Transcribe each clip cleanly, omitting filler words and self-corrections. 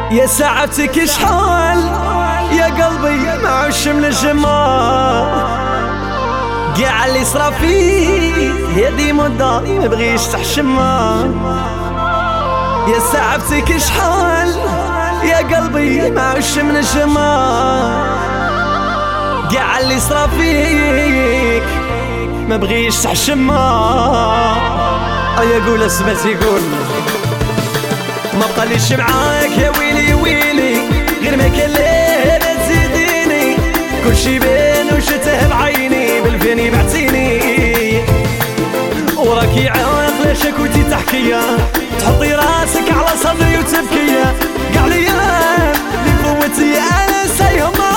يا ساعتك شحال يا قلبي معوش من الجمال، قاع اللي صرا فيه هذي مدة مبغيش تحشمها. يا ساعتك شحال يا قلبي معوش من الجمال، قاع اللي صرا فيك مبغيش تحشمها. يا قول سمعتي قول ما بقاليش معاك يا ويلي ويلي، غير ما كان ليه لا تزيديني، كلشي بان وشته بعيني بالفيني بعتيني. وراكي عاقله كنتي تحكيا تحطي راسك على صدري وتبكيا، قاع ليام اللي فوتي انا نسيهما.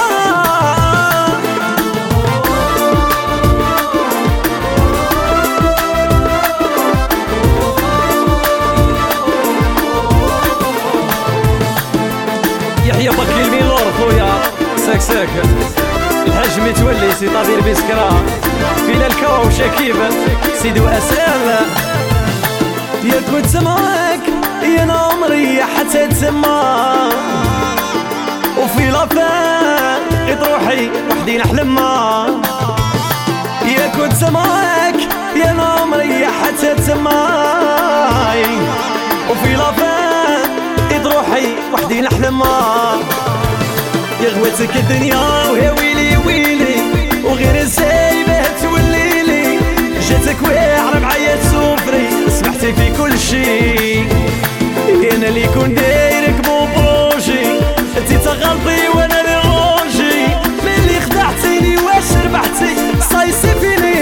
يحيى بكي الميلور خويا ساك الحاج متولي سي طبير بسكرا فيلا الكوا وشكيب سيدو اسال. يا كنت معاك يا نعمري حتى تسمى، وفي لافان قد روحي وحدي نحلمها. يا كنت معاك يا نعمري حتى تسمى، وفي لافان قد روحي وحدي نحلمها. يا غوتك الدنيا ويا ويلي ويلي، وغير السايبه توليلي، جاتك واعره بعيا تسوفري سمحتي في كل شي. انا اللي كون دايرك مو بروجي، انتي تغلطي وانا اللي روجي، ملي خدعتيني واش ربحتي صايصي فيني.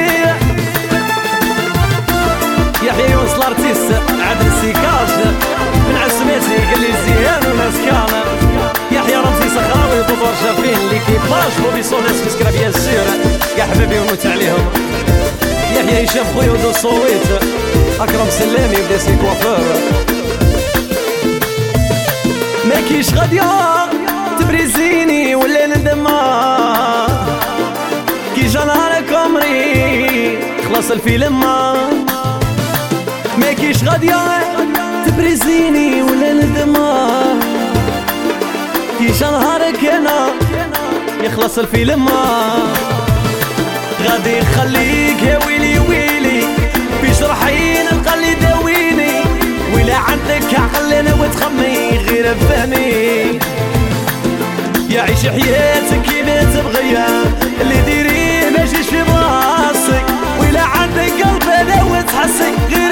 يحيى يونس الارتيست عدل السيكاج من عسماتي قال لي زيان وناس كان. يحيى رمزي صخراوي طوطور شافين ليكيباج بوبي سونيس مسكرا بيان سير كاع حبابي ونموت عليهم. يحيى هشام خويا ودو الصويت، اكرم سلامي بدا سي كوافور. ماكيش غادية تبريزيني ولا ندما، كي جا نهارك عمري خلاص الفيلم. ماكيش غادية تبريزيني ولا ندما، كي جا نهارك انا يخلص الفيلم. غادي نخليك يا ويلي ويلي في جرحي نلقى اللي داويني، ولا عندك عقل انا وتخمي غير فهمي. يا عيش حياتك كيما تبغيها، اللي ديريه ما يجيش في براسك، ولا عندك قلب انا وتحسك غير